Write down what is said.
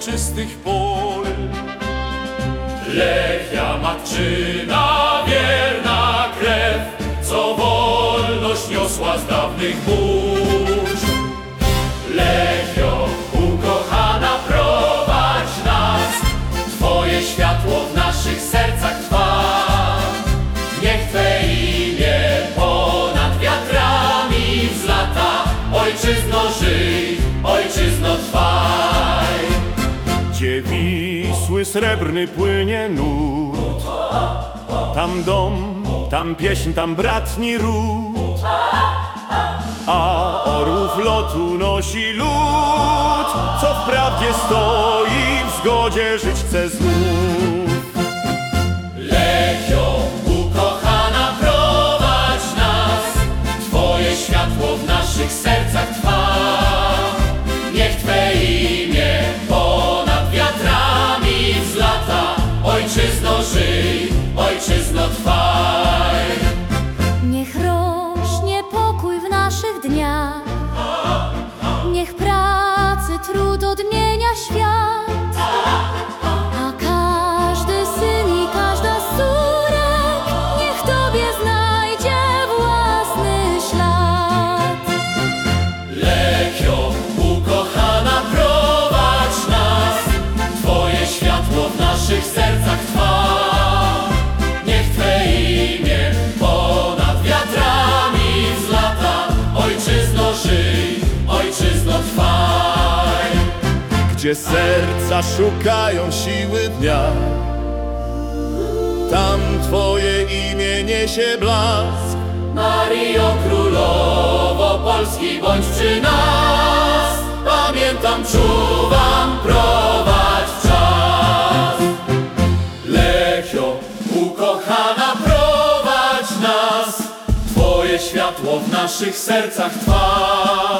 czystych pól. Lechia matczyna, wierna krew, co wolność niosła z dawnych burz. Lechio, ukochana, prowadź nas, Twoje światło w naszych sercach trwa. Niech Twe imię ponad wiatrami wzlata. Ojczyzno, żyj, ojczyzno, trwaj. Gdzie Wisły srebrny płynie nurt, tam dom, tam pieśń, tam bratni ród, a orłów lotu nosi lud, co w prawdzie stoi, w zgodzie żyć chce znów. Lechio, ukochana, prowadź nas, Twoje światło w naszych sercach trwa. Niech Twe imię ponad wiatrami wzlata. Ojczyzno, żyj, ojczyzno, trwaj. Niech rośnie pokój w naszych dniach, niech pracy trud odmienia świat, a każdy syn i każda z córek niech Tobie znajdzie własny ślad. Lechio, ukochana, prowadź nas, Twoje światło w naszych sercach trwa. Niech Twe imię ponad wiatrami wzlata. Ojczyzno, żyj, ojczyzno, trwaj. Gdzie serca szukają siły dnia, tam Twoje imię niesie blask. Maryjo, Królowo Polski, bądź przy nas. Pamiętam, czuwam, prowadź czas. Lechio, ukochana, prowadź nas, Twoje światło w naszych sercach trwa.